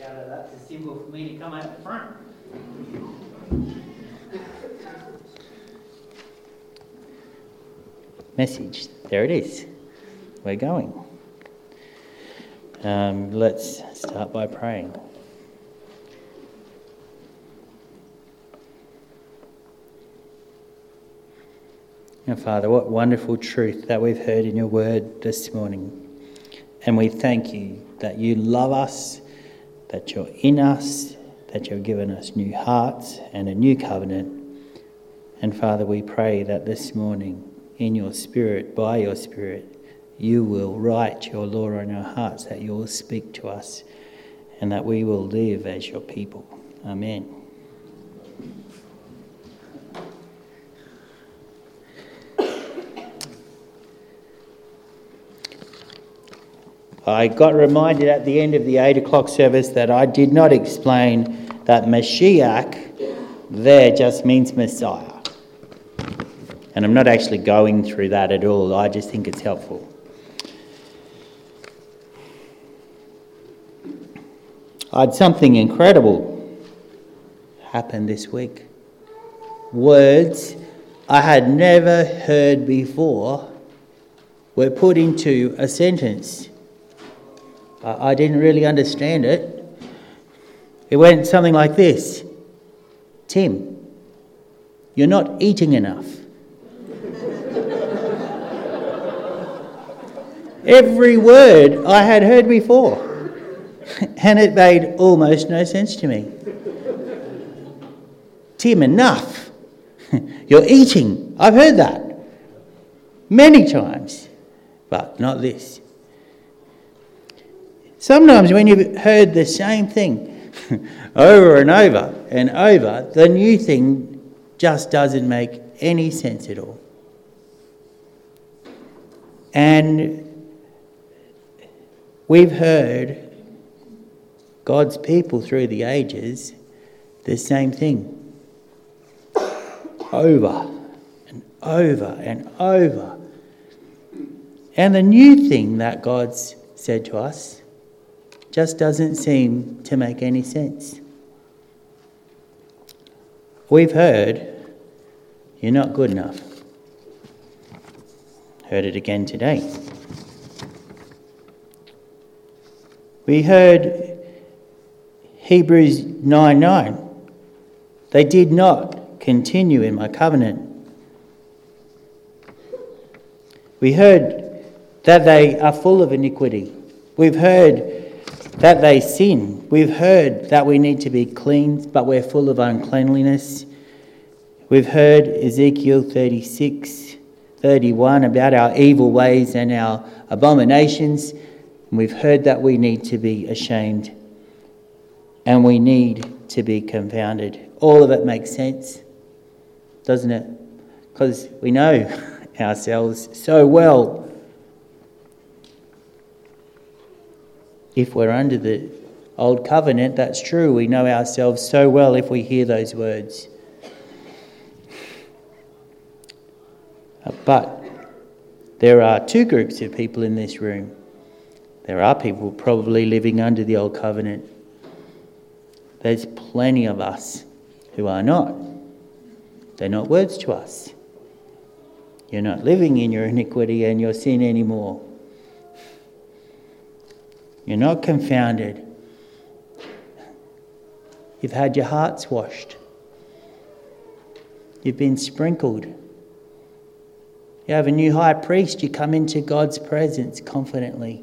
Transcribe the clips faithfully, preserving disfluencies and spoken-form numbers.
out of that's a symbol for me to come out the front. Message. There it is. We're going. Um, let's start by praying. Now, Father, what wonderful truth that we've heard in your word this morning. And we thank you that you love us, that you're in us, that you've given us new hearts and a new covenant. And Father, we pray that this morning, in your Spirit, by your Spirit, you will write your law on our hearts, that you will speak to us, and that we will live as your people. Amen. I got reminded at the end of the eight o'clock service that I did not explain that Mashiach there just means Messiah. And I'm not actually going through that at all. I just think it's helpful. I had something incredible happen this week. Words I had never heard before were put into a sentence. I didn't really understand it. It went something like this. Tim, you're not eating enough. Every word I had heard before. And it made almost no sense to me. Tim, enough. You're eating. I've heard that many times, but not this. Sometimes when you've heard the same thing over and over and over, the new thing just doesn't make any sense at all. And we've heard God's people through the ages the same thing over and over and over. And the new thing that God's said to us just doesn't seem to make any sense. We've heard, you're not good enough. Heard it again today. We heard Hebrews nine nine. They did not continue in my covenant. We heard that they are full of iniquity. We've heard that they sin. We've heard that we need to be clean, but we're full of uncleanliness. We've heard Ezekiel thirty-six, thirty-one about our evil ways and our abominations. And we've heard that we need to be ashamed and we need to be confounded. All of it makes sense, doesn't it? Because we know ourselves so well. If we're under the old covenant, that's true. We know ourselves so well if we hear those words. But there are two groups of people in this room. There are people probably living under the old covenant. There's plenty of us who are not. They're not words to us. You're not living in your iniquity and your sin anymore. You're not confounded. You've had your hearts washed. You've been sprinkled. You have a new high priest. You come into God's presence confidently.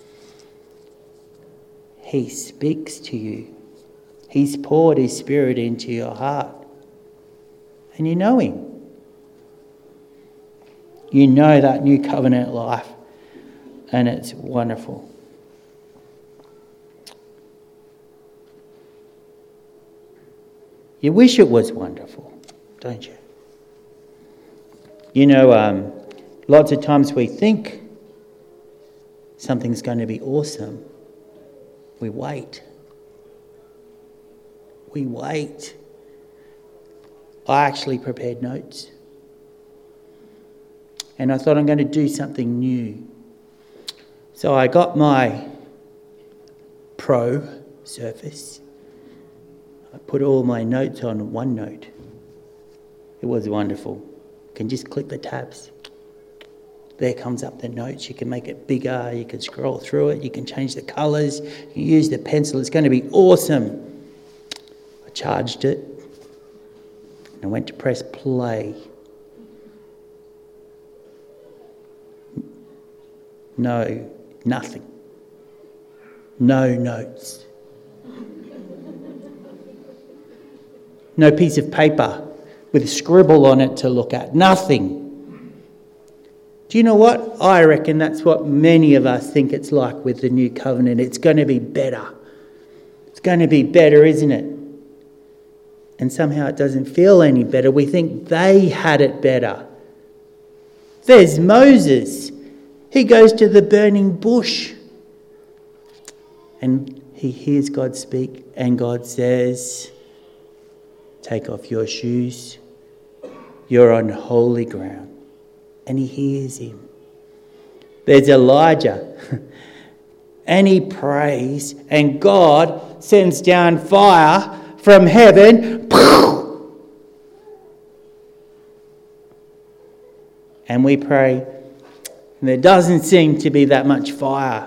He speaks to you. He's poured his Spirit into your heart. And you know him. You know that new covenant life. And it's wonderful. You wish it was wonderful, don't you? You know, um, lots of times we think something's going to be awesome. We wait. We wait. I actually prepared notes. And I thought I'm going to do something new. So I got my Pro surface. I put all my notes on OneNote. It was wonderful. You can just click the tabs. There comes up the notes. You can make it bigger. You can scroll through it. You can change the colours. You can use the pencil. It's going to be awesome. I charged it. And I went to press play. No, nothing. No notes. No piece of paper with a scribble on it to look at. Nothing. Do you know what? I reckon that's what many of us think it's like with the new covenant. It's going to be better. It's going to be better, isn't it? And somehow it doesn't feel any better. We think they had it better. There's Moses. He goes to the burning bush. And he hears God speak. And God says, take off your shoes. You're on holy ground. And he hears him. There's Elijah. And he prays. And God sends down fire from heaven. And we pray. And there doesn't seem to be that much fire.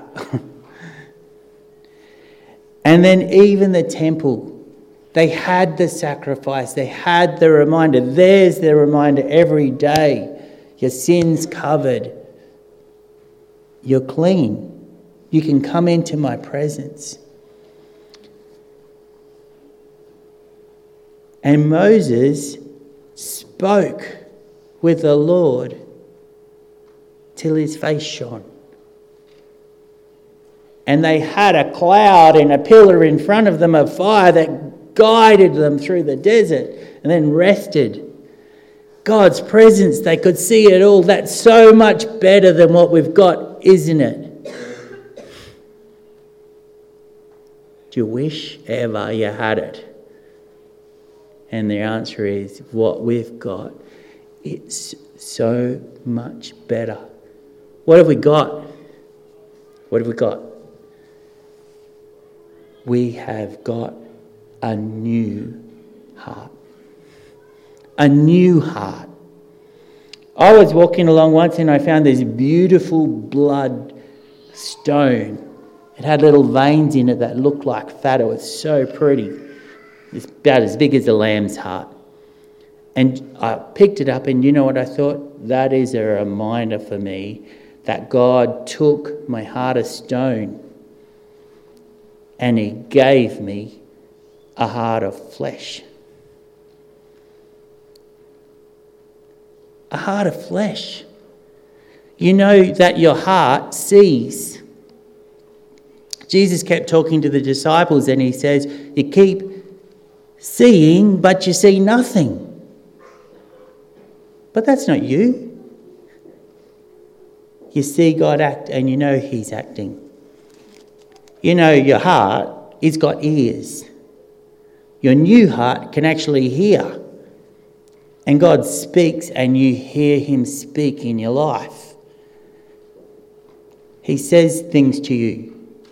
And then even the temple, they had the sacrifice, they had the reminder. There's the reminder every day. Your sin's covered. You're clean. You can come into my presence. And Moses spoke with the Lord till his face shone. And they had a cloud and a pillar in front of them of fire that guided them through the desert and then rested. God's presence, they could see it all. That's so much better than what we've got, isn't it? Do you wish ever you had it? And the answer is, what we've got, it's so much better. What have we got? What have we got? We have got a new heart. A new heart. I was walking along once and I found this beautiful blood stone. It had little veins in it that looked like fat. It was so pretty. It's about as big as a lamb's heart. And I picked it up and you know what I thought? That is a reminder for me that God took my heart of stone and he gave me a heart of flesh. A heart of flesh. You know that your heart sees. Jesus kept talking to the disciples and he says, you keep seeing, but you see nothing. But that's not you. You see God act and you know he's acting. You know your heart, it's got ears. Your new heart can actually hear. And God speaks and you hear him speak in your life. He says things to you.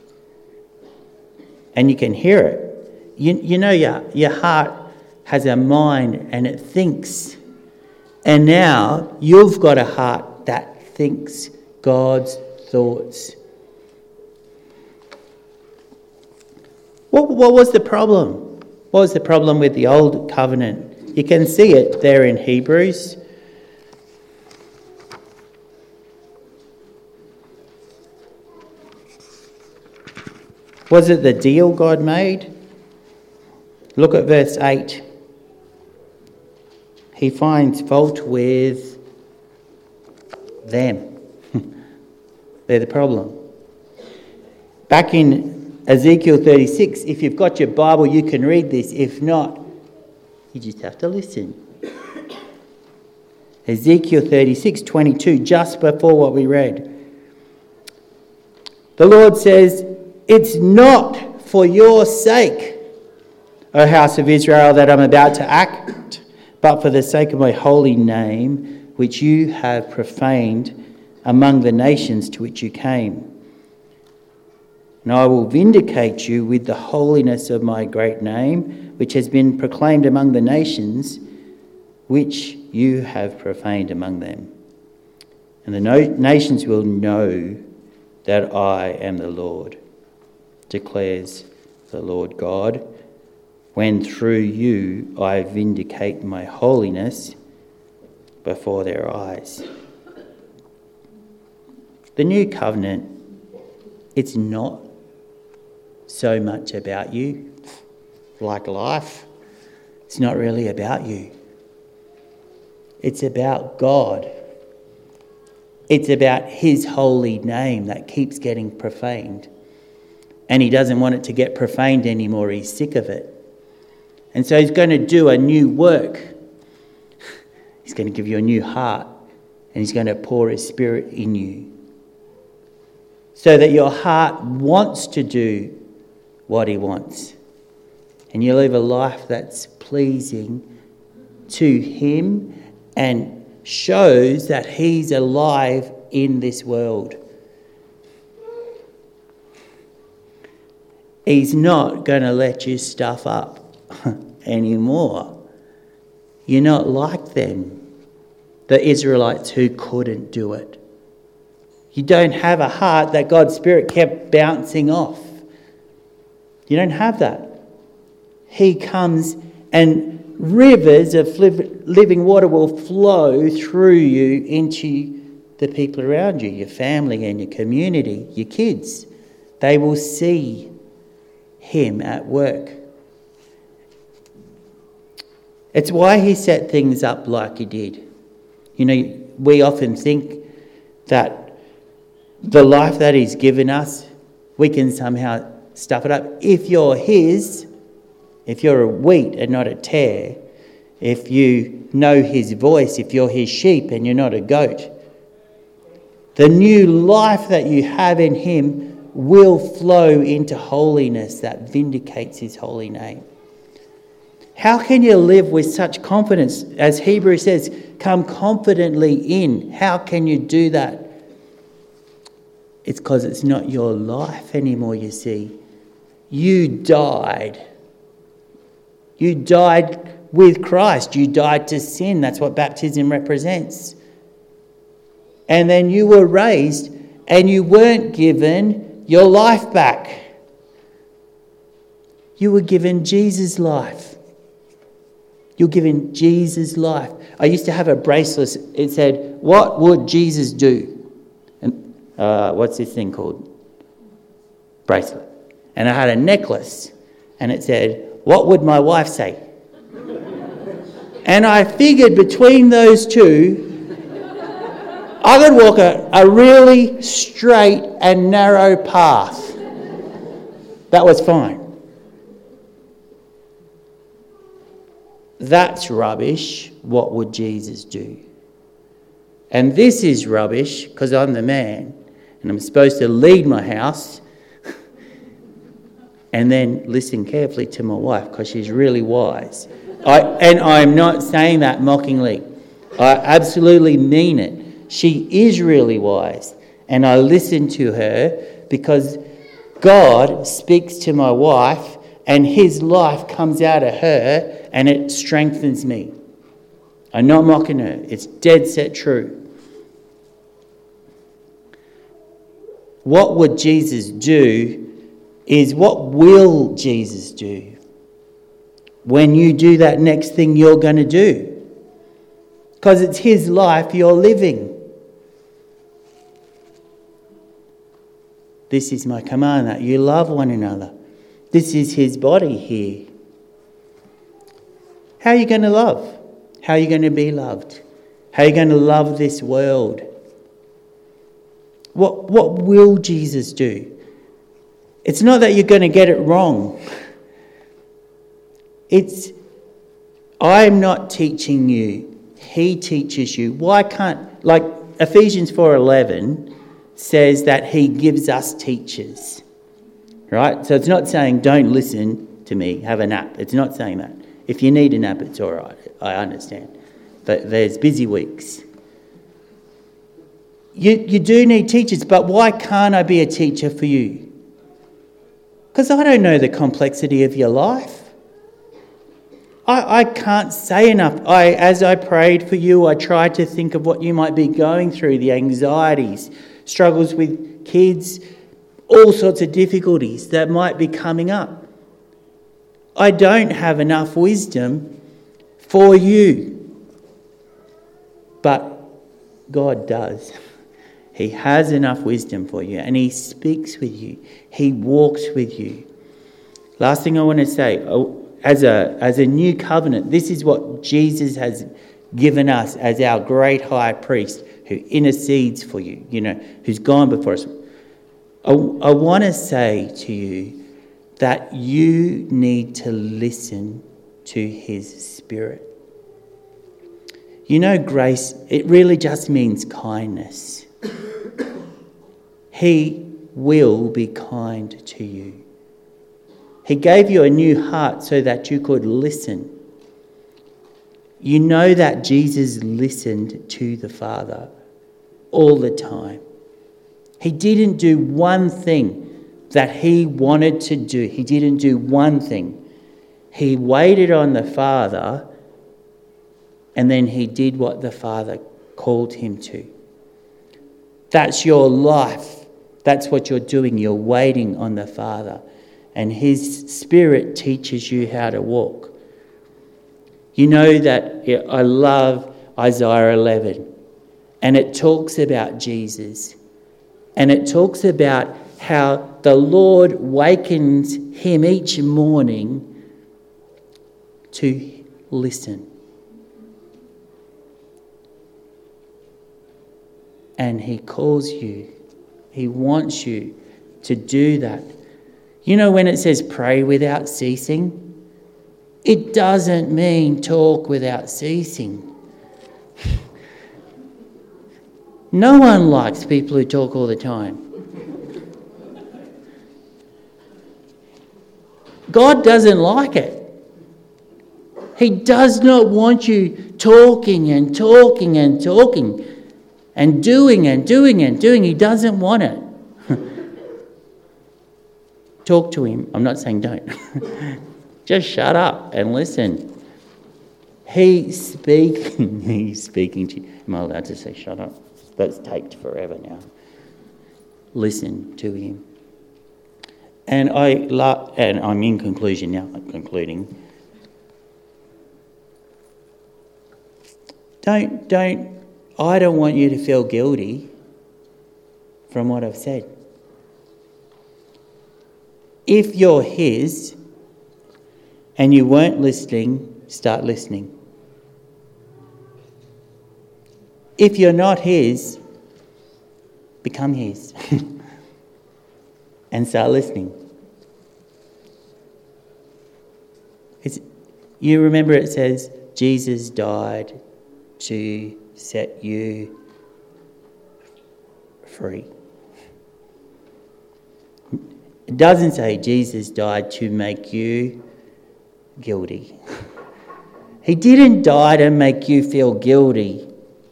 And you can hear it. You, you know your, your heart has a mind and it thinks. And now you've got a heart that thinks God's thoughts. What, what was the problem? What was the problem with the old covenant? You can see it there in Hebrews. Was it the deal God made? Look at verse eight. He finds fault with them. They're the problem. Back in Ezekiel thirty-six, if you've got your Bible, you can read this. If not, you just have to listen. Ezekiel thirty-six, twenty-two, just before what we read. The Lord says, it's not for your sake, O house of Israel, that I'm about to act, but for the sake of my holy name, which you have profaned among the nations to which you came. And I will vindicate you with the holiness of my great name, which has been proclaimed among the nations, which you have profaned among them. And the no- nations will know that I am the Lord, declares the Lord God, when through you I vindicate my holiness before their eyes. The new covenant, it's not so much about you, like life. It's not really about you. It's about God. It's about his holy name that keeps getting profaned. And he doesn't want it to get profaned anymore. He's sick of it. And so he's going to do a new work. He's going to give you a new heart. And he's going to pour his spirit in you, so that your heart wants to do what he wants. And you live a life that's pleasing to him and shows that he's alive in this world. He's not going to let you stuff up anymore. You're not like them, the Israelites who couldn't do it. You don't have a heart that God's Spirit kept bouncing off. You don't have that. He comes and rivers of living water will flow through you into the people around you, your family and your community, your kids. They will see him at work. It's why he set things up like he did. You know, we often think that the life that he's given us, we can somehow stuff it up. If you're his, if you're a wheat and not a tare, if you know his voice, if you're his sheep and you're not a goat, the new life that you have in him will flow into holiness that vindicates his holy name. How can you live with such confidence? As Hebrews says, come confidently in. How can you do that? It's because it's not your life anymore, you see. You died. You died with Christ. You died to sin. That's what baptism represents. And then you were raised and you weren't given your life back. You were given Jesus' life. You're given Jesus' life. I used to have a bracelet. It said, "What would Jesus do?" And uh, what's this thing called? Bracelet. And I had a necklace, and it said, "What would my wife say?" And I figured between those two, I could walk a, a really straight and narrow path. That was fine. That's rubbish. What would Jesus do? And this is rubbish because I'm the man and I'm supposed to lead my house and then listen carefully to my wife because she's really wise. I, and I'm not saying that mockingly. I absolutely mean it. She is really wise. And I listen to her because God speaks to my wife and his life comes out of her and it strengthens me. I'm not mocking her. It's dead set true. What would Jesus do is what will Jesus do when you do that next thing you're going to do? Because it's his life you're living. This is my command, that you love one another. This is his body here. How are you going to love? How are you going to be loved? How are you going to love this world? What, what will Jesus do? It's not that you're going to get it wrong. It's, I'm not teaching you. He teaches you. Why can't, like Ephesians four eleven says that he gives us teachers. Right? So it's not saying don't listen to me, have a nap. It's not saying that. If you need a nap, it's all right. I understand. But there's busy weeks. You, you do need teachers, but why can't I be a teacher for you? Because I don't know the complexity of your life. I, I can't say enough. I, as I prayed for you, I tried to think of what you might be going through, the anxieties, struggles with kids, all sorts of difficulties that might be coming up. I don't have enough wisdom for you, but God does. He has enough wisdom for you, and he speaks with you. He walks with you. Last thing I want to say, as a, as a new covenant, this is what Jesus has given us as our great high priest who intercedes for you, you know, who's gone before us. I, I want to say to you that you need to listen to his Spirit. You know, grace, it really just means kindness. He will be kind to you. He gave you a new heart so that you could listen. You know that Jesus listened to the Father all the time. He didn't do one thing that he wanted to do. He didn't do one thing. He waited on the Father, and then he did what the Father called him to. That's your life. That's what you're doing. You're waiting on the Father. And his Spirit teaches you how to walk. You know that I love Isaiah eleven. And it talks about Jesus. And it talks about how the Lord wakens him each morning to listen. And he calls you. He wants you to do that. You know when it says pray without ceasing? It doesn't mean talk without ceasing. No one likes people who talk all the time. God doesn't like it. He does not want you talking and talking and talking and doing and doing and doing. He doesn't want it. Talk to him. I'm not saying don't. Just shut up and listen. He's speaking. He's speaking to you. Am I allowed to say shut up? That's taped forever now. Listen to him. And I love, and I'm in conclusion now. I'm concluding. Don't, don't, I don't want you to feel guilty from what I've said. If you're his and you weren't listening, start listening. If you're not his, become his and start listening. It's, you remember it says Jesus died to set you free. It doesn't say Jesus died to make you guilty. He didn't die to make you feel guilty.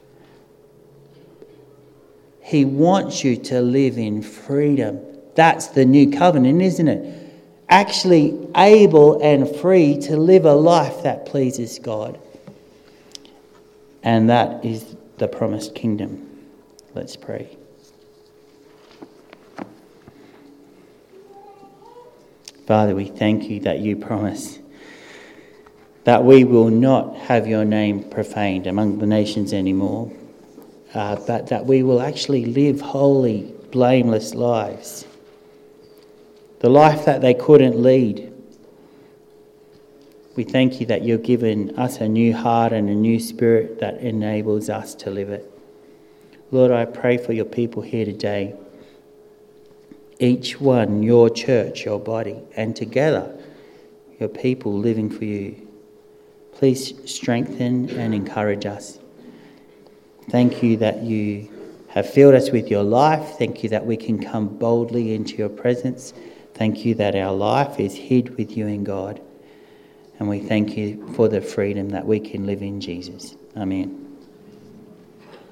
He wants you to live in freedom. That's the new covenant, isn't it? Actually able and free to live a life that pleases God. And that is the promised kingdom. Let's pray. Father, we thank you that you promise that we will not have your name profaned among the nations anymore, uh, but that we will actually live holy, blameless lives. The life that they couldn't lead. We thank you that you've given us a new heart and a new spirit that enables us to live it. Lord, I pray for your people here today. Each one, your church, your body, and together, your people living for you. Please strengthen and encourage us. Thank you that you have filled us with your life. Thank you that we can come boldly into your presence. Thank you that our life is hid with you in God. And we thank you for the freedom that we can live in Jesus. Amen.